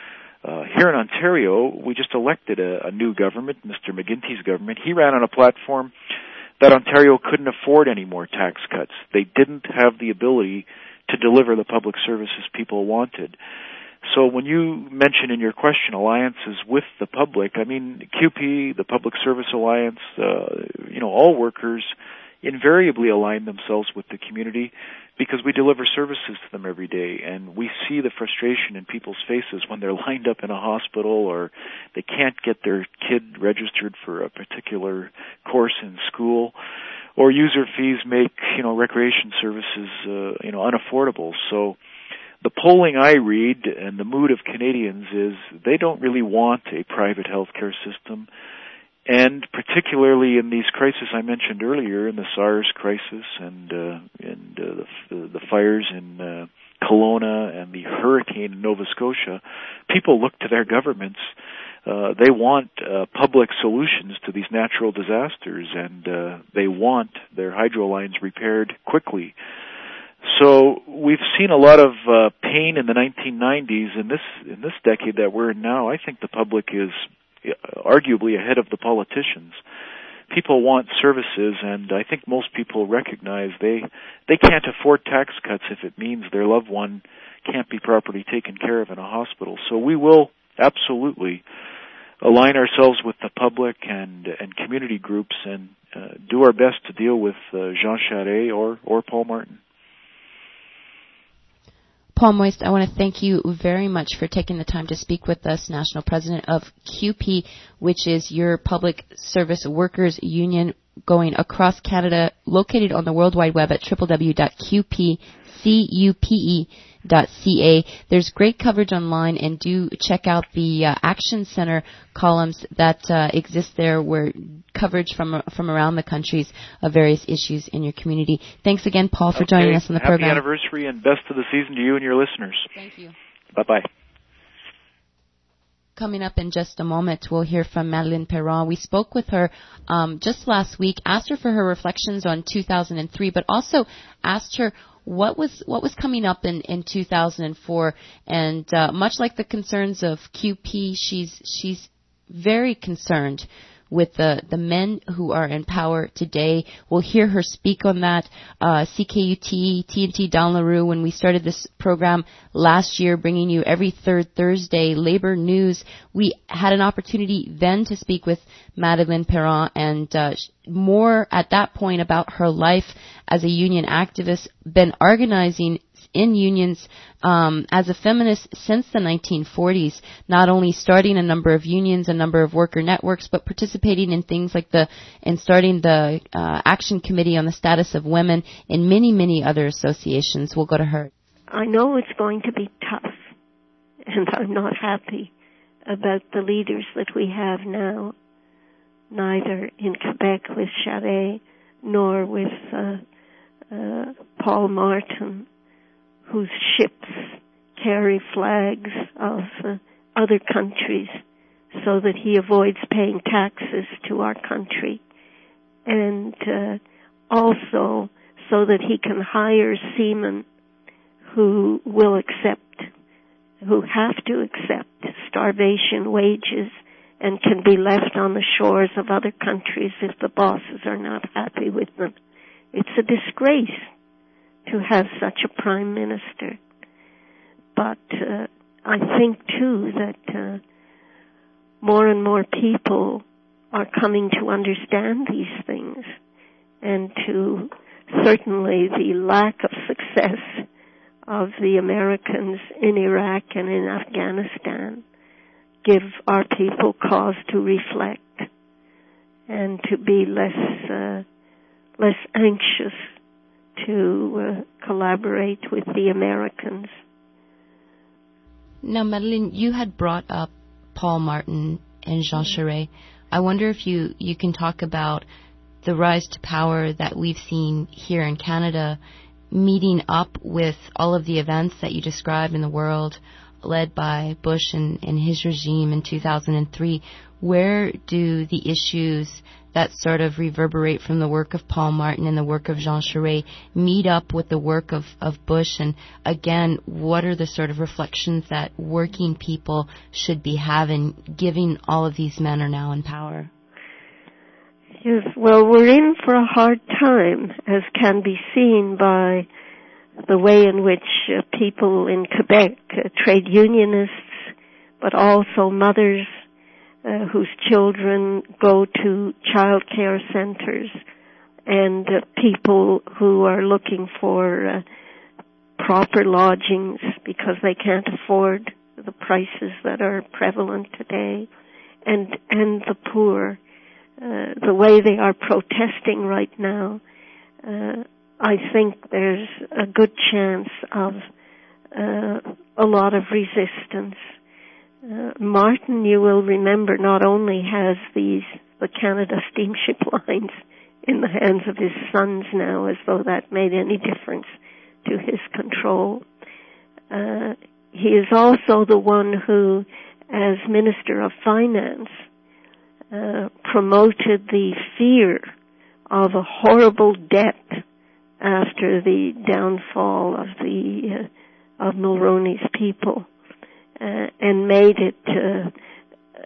Uh, here in Ontario, we just elected a, a new government, Mister McGuinty's government. He ran on a platform that Ontario couldn't afford any more tax cuts. They didn't have the ability to deliver the public services people wanted. So when you mention in your question alliances with the public, I mean, C U P E, the Public Service Alliance, uh, you know, all workers invariably align themselves with the community because we deliver services to them every day, and we see the frustration in people's faces when they're lined up in a hospital or they can't get their kid registered for a particular course in school, or user fees make, you know, recreation services, uh, you know, unaffordable. So the polling I read and the mood of Canadians is they don't really want a private healthcare system. And particularly in these crises I mentioned earlier, in the SARS crisis and uh, and uh, the, the fires in uh, Kelowna and the hurricane in Nova Scotia, people look to their governments. Uh, they want uh, public solutions to these natural disasters, and uh, they want their hydro lines repaired quickly. So we've seen a lot of uh, pain in the nineteen nineties. In this in this decade that we're in now, I think the public is arguably ahead of the politicians. People want services, and I think most people recognize they they can't afford tax cuts if it means their loved one can't be properly taken care of in a hospital. So we will absolutely align ourselves with the public and and community groups and uh, do our best to deal with uh, Jean Charest or, or Paul Martin. Paul Moist, I want to thank you very much for taking the time to speak with us, National President of C U P, which is your public service workers union going across Canada, located on the World Wide Web at w w w dot q p cupe dot c a. There's great coverage online, and do check out the uh, Action Center columns that uh, exist there, where coverage from from around the countries of various issues in your community. Thanks again, Paul, for okay. joining us on the Happy program. Happy anniversary and best of the season to you and your listeners. Thank you. Bye-bye. Coming up in just a moment, we'll hear from Madeleine Perron. We spoke with her um, just last week, asked her for her reflections on two thousand three, but also asked her what was what was coming up in, in two thousand four. And uh, much like the concerns of Q P, she's she's very concerned with the, the men who are in power today. We'll hear her speak on that. Uh, C K U T, T N T Don LaRue, when we started this program last year, bringing you every third Thursday labor news, we had an opportunity then to speak with Madeleine Perron, and uh, more at that point about her life as a union activist, been organizing in unions um, as a feminist since the nineteen forties, not only starting a number of unions, a number of worker networks, but participating in things like the, and starting the uh, Action Committee on the Status of Women and many, many other associations. We'll go to her. I know it's going to be tough, and I'm not happy about the leaders that we have now, neither in Quebec with Charest nor with uh, uh, Paul Martin, whose ships carry flags of uh, other countries so that he avoids paying taxes to our country, and uh, also so that he can hire seamen who will accept, who have to accept starvation wages and can be left on the shores of other countries if the bosses are not happy with them. It's a disgrace to have such a prime minister. But uh, I think, too, that uh, more and more people are coming to understand these things, and to certainly the lack of success of the Americans in Iraq and in Afghanistan give our people cause to reflect and to be less uh, less anxious to uh, collaborate with the Americans. Now, Madeleine, you had brought up Paul Martin and Jean Charest. I wonder if you, you can talk about the rise to power that we've seen here in Canada, meeting up with all of the events that you described in the world, led by Bush and, and his regime in two thousand three. Where do the issues that sort of reverberate from the work of Paul Martin and the work of Jean Charest meet up with the work of, of Bush? And again, what are the sort of reflections that working people should be having, given all of these men are now in power? Yes, well, we're in for a hard time, as can be seen by the way in which uh, people in Quebec, uh, trade unionists, but also mothers uh, whose children go to child care centers, and uh, people who are looking for uh, proper lodgings because they can't afford the prices that are prevalent today, and and the poor. Uh, the way they are protesting right now, uh, I think there's a good chance of uh, a lot of resistance. Uh, Martin, you will remember, not only has these the Canada Steamship Lines in the hands of his sons now, as though that made any difference to his control. Uh, he is also the one who, as Minister of Finance, Uh, promoted the fear of a horrible debt after the downfall of the uh, of Mulroney's people, uh, and made it uh,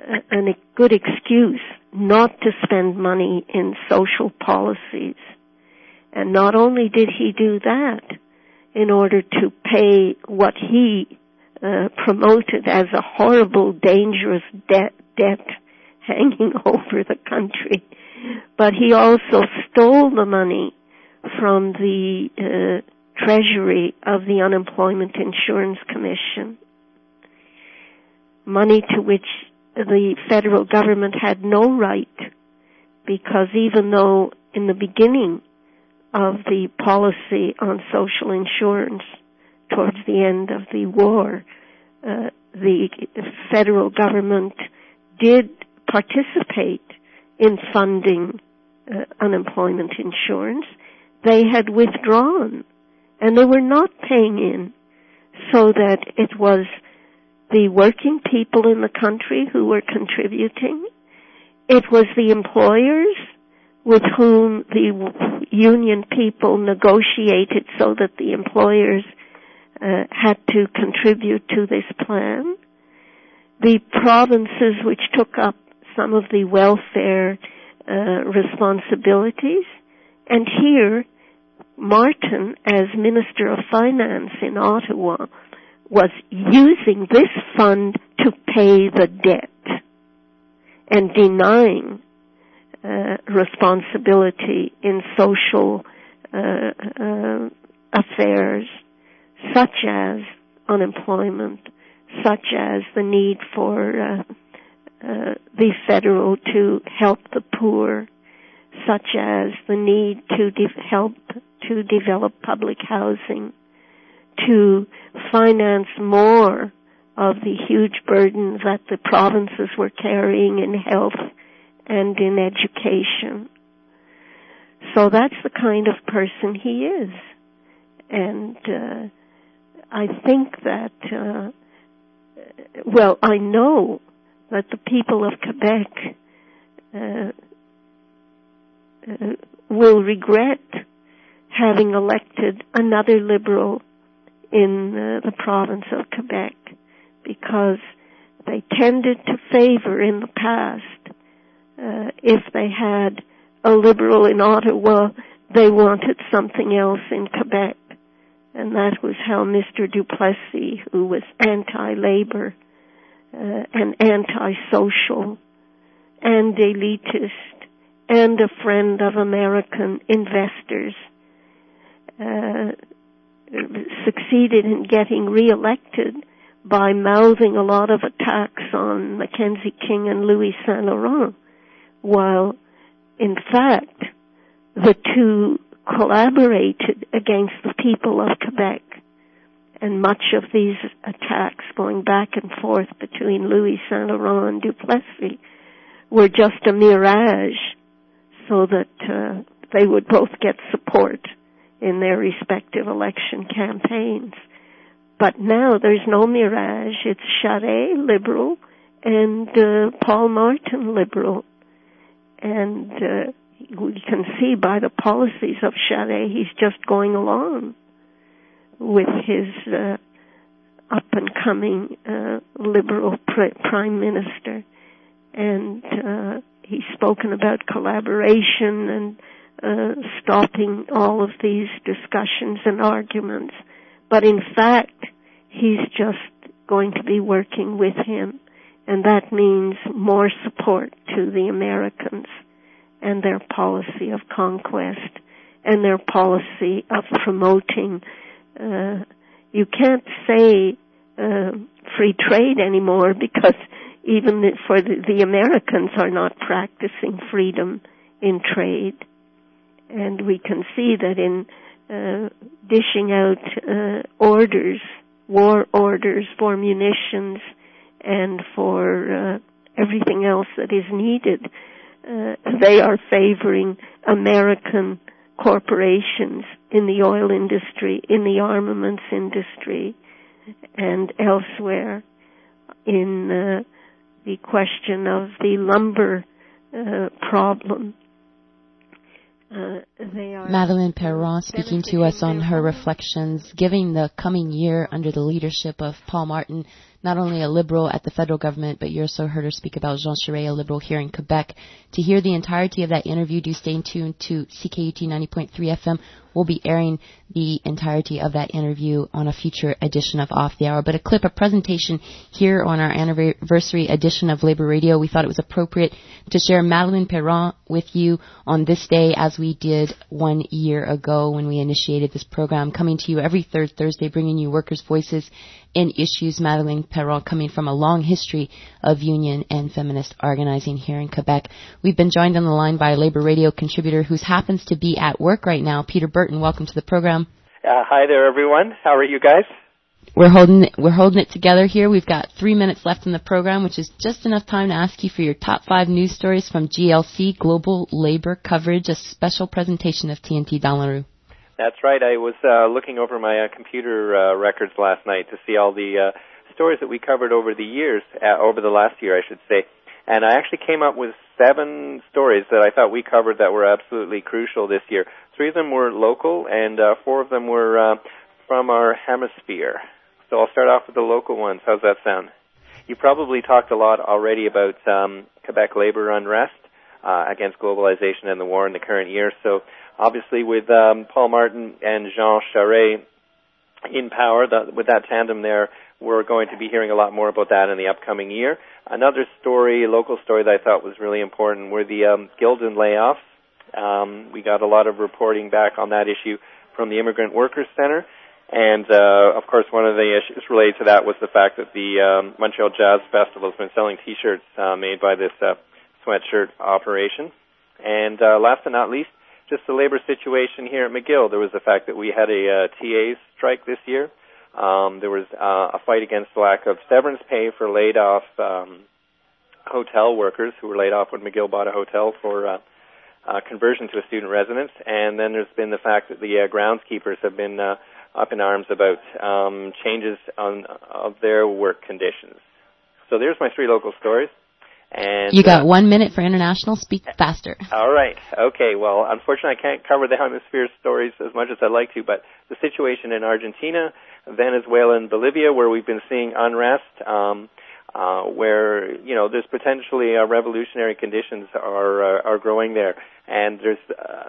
a, a good excuse not to spend money in social policies. And not only did he do that in order to pay what he uh, promoted as a horrible, dangerous debt, debt hanging over the country, but he also stole the money from the uh, treasury of the Unemployment Insurance Commission, money to which the federal government had no right, because even though in the beginning of the policy on social insurance towards the end of the war, uh, the federal government did participate in funding uh, unemployment insurance, they had withdrawn and they were not paying in, so that it was the working people in the country who were contributing. It was the employers with whom the union people negotiated so that the employers uh, had to contribute to this plan. The provinces which took up some of the welfare uh, responsibilities. And here, Martin, as Minister of Finance in Ottawa, was using this fund to pay the debt and denying uh, responsibility in social uh, uh, affairs, such as unemployment, such as the need for uh, uh, the federal to help the poor, such as the need to de- help to develop public housing, to finance more of the huge burden that the provinces were carrying in health and in education. So that's the kind of person he is. And uh, I think that, uh, well, I know that the people of Quebec uh, uh, will regret having elected another Liberal in uh, the province of Quebec, because they tended to favor in the past, uh, if they had a Liberal in Ottawa, they wanted something else in Quebec. And that was how Mister Duplessis, who was anti-labor uh, and anti-social and elitist and a friend of American investors, uh, succeeded in getting reelected by mouthing a lot of attacks on Mackenzie King and Louis Saint Laurent, while in fact the two collaborated against the people of Quebec. And much of these attacks going back and forth between Louis Saint Laurent and Duplessis were just a mirage, so that uh, they would both get support in their respective election campaigns. But now there's no mirage. It's Charest, Liberal, and uh, Paul Martin, Liberal. And uh, we can see by the policies of Charest, he's just going along with his uh, up-and-coming uh, Liberal pr- Prime Minister. And uh, he's spoken about collaboration and uh, stopping all of these discussions and arguments. But in fact, he's just going to be working with him, and that means more support to the Americans and their policy of conquest and their policy of promoting. Uh, you can't say uh, free trade anymore, because even the, for the, the Americans are not practicing freedom in trade. And we can see that in uh, dishing out uh, orders, war orders for munitions and for uh, everything else that is needed, uh, they are favoring American corporations in the oil industry, in the armaments industry, and elsewhere. In uh, the question of the lumber uh, problem, Uh, They are Madeleine Perron speaking to us on her reflections, giving the coming year under the leadership of Paul Martin, not only a liberal at the federal government, but you also heard her speak about Jean Charest, a liberal here in Quebec. To hear the entirety of that interview, do stay tuned to C K U T ninety point three F M. We'll be airing the entirety of that interview on a future edition of Off the Hour. But a clip, a presentation here on our anniversary edition of Labor Radio. We thought it was appropriate to share Madeleine Perron with you on this day, as we did one year ago when we initiated this program, coming to you every third Thursday, bringing you workers' voices and issues. Madeleine Perron coming from a long history of union and feminist organizing here in Quebec. We've been joined on the line by a Labor Radio contributor who happens to be at work right now, Peter Burton. Welcome to the program. Uh, hi there, everyone. How are you guys? We're holding it, we're holding it together here. We've got three minutes left in the program, which is just enough time to ask you for your top five news stories from G L C, Global Labor Coverage, a special presentation of T N T dans la rue. That's right. I was uh, looking over my uh, computer uh, records last night to see all the uh, stories that we covered over the years, uh, over the last year, I should say. And I actually came up with seven stories that I thought we covered that were absolutely crucial this year. Three of them were local, and uh, four of them were uh, from our hemisphere. So I'll start off with the local ones. How's that sound? You probably talked a lot already about um, Quebec labor unrest uh, against globalization and the war in the current year. So obviously with um, Paul Martin and Jean Charest in power, the, with that tandem there, we're going to be hearing a lot more about that in the upcoming year. Another story, a local story that I thought was really important, were the um, Gildan layoffs. Um, we got a lot of reporting back on that issue from the Immigrant Workers Center. And, uh, of course, one of the issues related to that was the fact that the um, Montreal Jazz Festival has been selling T-shirts uh, made by this uh, sweatshirt operation. And uh, last but not least, just the labor situation here at McGill. There was the fact that we had a uh, T A's strike this year. Um, there was uh, a fight against the lack of severance pay for laid-off um, hotel workers who were laid off when McGill bought a hotel for uh, uh, conversion to a student residence. And then there's been the fact that the uh, groundskeepers have been uh, up in arms about um, changes on of their work conditions. So there's my three local stories. And you got uh, one minute for international. Speak faster. All right. Okay. Well, unfortunately, I can't cover the hemisphere stories as much as I'd like to, but the situation in Argentina, Venezuela, and Bolivia, where we've been seeing unrest, um, uh, where you know there's potentially uh, revolutionary conditions are uh, are growing there, and there's uh,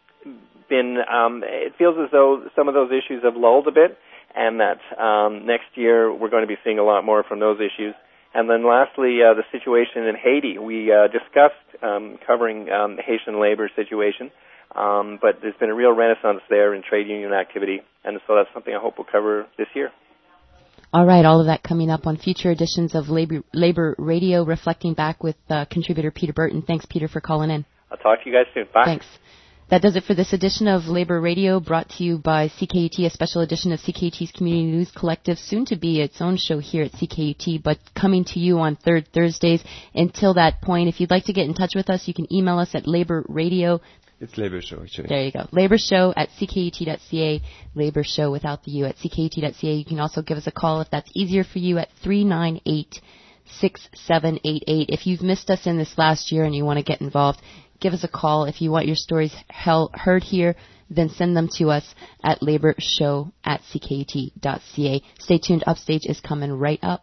been um, it feels as though some of those issues have lulled a bit, and that um, next year we're going to be seeing a lot more from those issues. And then lastly, uh, the situation in Haiti. We uh, discussed um, covering um, the Haitian labor situation, um, but there's been a real renaissance there in trade union activity, and so that's something I hope we'll cover this year. All right, all of that coming up on future editions of Labor, Labor Radio, reflecting back with uh, contributor Peter Burton. Thanks, Peter, for calling in. I'll talk to you guys soon. Bye. Thanks. That does it for this edition of Labor Radio, brought to you by C K U T, a special edition of C K U T's Community News Collective, soon to be its own show here at C K U T, but coming to you on third Thursdays. Until that point, if you'd like to get in touch with us, you can email us at Labor Radio. It's Labor Show, actually. There you go. Labor Show at C K U T dot C A. Labor Show without the U at C K U T dot C A. You can also give us a call if that's easier for you at three nine eight, six seven eight eight. If you've missed us in this last year and you want to get involved, give us a call. If you want your stories heard here, then send them to us at laborshow at C K U T dot C A. Stay tuned. Upstage is coming right up.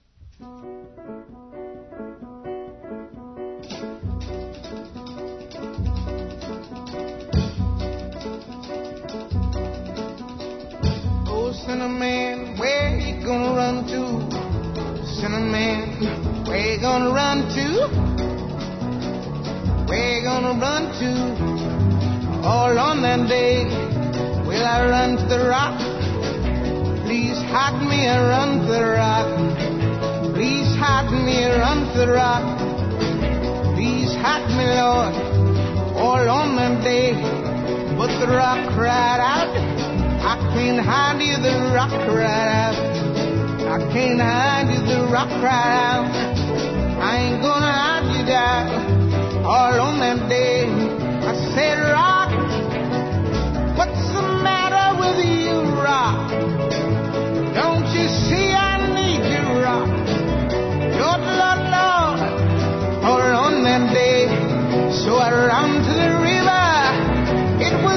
Oh, Cinnamon, where you gonna run to? Cinnamon, where you gonna run to? Where you gonna run to? All on that day, will I run to the rock? Please hide me and run to the rock. Please hide me and run to the rock. Please hide me, Lord, all on that day. But the rock cried out, I can't hide you, the rock cried out. I can't hide you, the rock cried out. I ain't gonna hide you down. All on that day, I said, rock, what's the matter with you, rock? Don't you see I need you, rock? Lord, Lord, Lord, all on that day. So I ran to the river, it was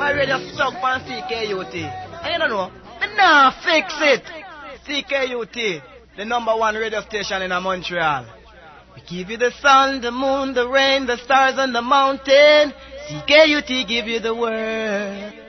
My radio stuck on C K U T. And you don't know, me nah fix it. C K U T, the number one radio station in Montreal. We give you the sun, the moon, the rain, the stars, and the mountain. C K U T give you the word.